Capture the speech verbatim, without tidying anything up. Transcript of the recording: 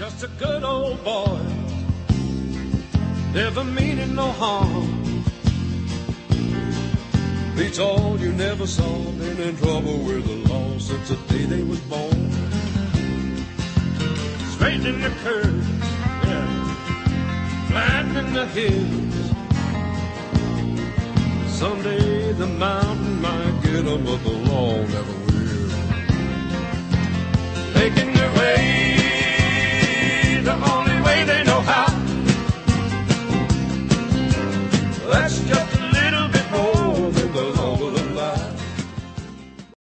just a good old boy, never meaning no harm. Be told you never saw been in trouble with the law since the day they was born. Straightening the curves, yeah, flattening the hills. Someday the mountain might get 'em, but the law never will. Making their way